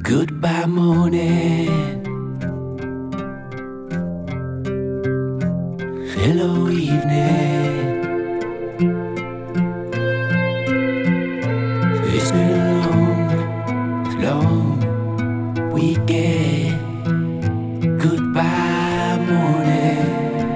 Goodbye morning, hello evening. It's been a long, long weekend. Goodbye morning,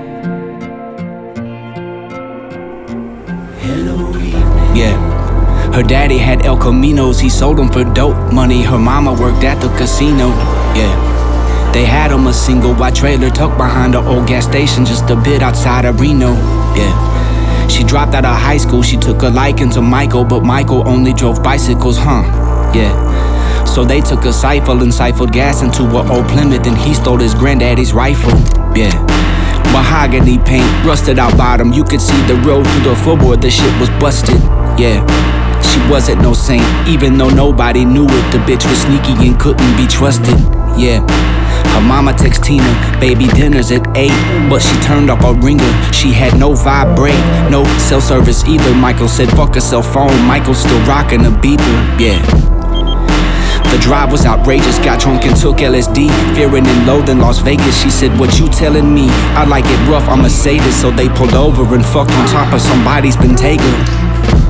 hello evening. Yeah. Her daddy had El Caminos, he sold them for dope money. Her mama worked at the casino, yeah. They had him a single wide trailer tucked behind the old gas station just a bit outside of Reno, yeah. She dropped out of high school, she took a liking to Michael, but Michael only drove bicycles, yeah. So they took a Cypher and siphoned gas into an old Plymouth, and he stole his granddaddy's rifle, yeah. Mahogany paint, rusted out bottom, you could see the road through the floorboard, the shit was busted, yeah. She wasn't no saint, even though nobody knew it. The bitch was sneaky and couldn't be trusted, yeah. Her mama text Tina, baby dinner's at 8, but she turned off her ringer. She had no vibrate, no cell service either. Michael said fuck a cell phone, Michael's still rocking a beeper, yeah. The drive was outrageous, got drunk and took LSD. Fearing and loathing Las Vegas, she said, what you telling me? I like it rough, I'm a sadist. So they pulled over and fucked on top of somebody's Bentayga.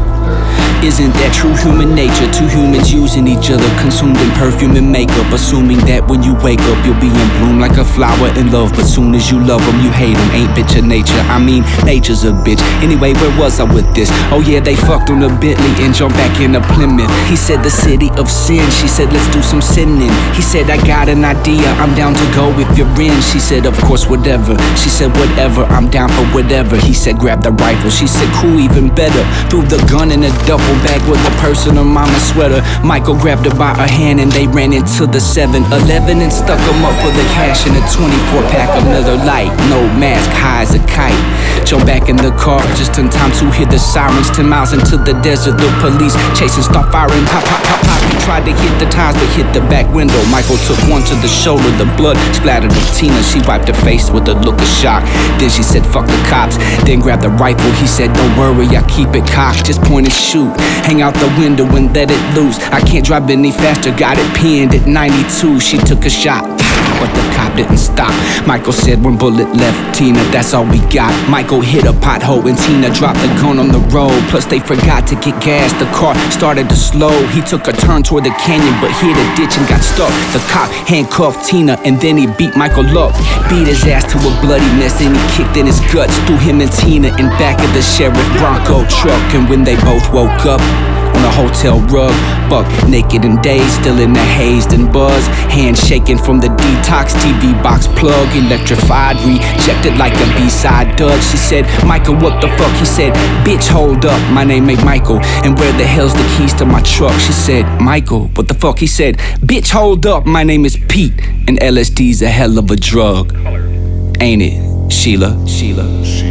Isn't that true human nature? Two humans using each other, consumed in perfume and makeup, assuming that when you wake up you'll be in bloom like a flower in love. But soon as you love them, you hate them. Ain't bitch a nature, I mean nature's a bitch. Anyway, where was I with this? Oh yeah, they fucked on a Bentley and jumped back in a Plymouth. He said the city of sin, she said let's do some sinning. He said I got an idea, I'm down to go if you're in. She said of course whatever, she said whatever, I'm down for whatever. He said grab the rifle, she said cool, even better. Threw the gun in a duffel bag with a purse and her mama's sweater. Michael grabbed her by her hand and they ran into the 7-Eleven and stuck him up for the cash in a 24-pack of Miller Lite. No mask, high as a kite. Jump back in the car just in time to hear the sirens. 10 miles into the desert, the police chasing, start firing. Pop, pop, pop, pop. He tried to hit the tires but hit the back window. Michael took one to the shoulder, the blood splattered on Tina. She wiped her face with a look of shock. Then she said fuck the cops, then grabbed the rifle. He said don't worry, I keep it cocked, just point and shoot. Hang out the window and let it loose. I can't drive any faster, got it pinned at 92. She took a shot, but the cop didn't stop. Michael said one bullet left, Tina, that's all we got. Michael hit a pothole and Tina dropped the gun on the road. Plus they forgot to get gas, the car started to slow. He took a turn toward the canyon but hit a ditch and got stuck. The cop handcuffed Tina and then he beat Michael up. Beat his ass to a bloody mess and he kicked in his guts. Threw him and Tina in back of the Sheriff Bronco truck. And when they both woke up on a hotel rug, buck naked and dazed, still in the hazed and buzz, hands shaking from the detox, TV box plug, electrified, rejected like a B-side dud. She said, Michael, what the fuck? He said, bitch, hold up, my name ain't Michael, and where the hell's the keys to my truck? She said, Michael, what the fuck? He said, bitch, hold up, my name is Pete, and LSD's a hell of a drug, ain't it, Sheila?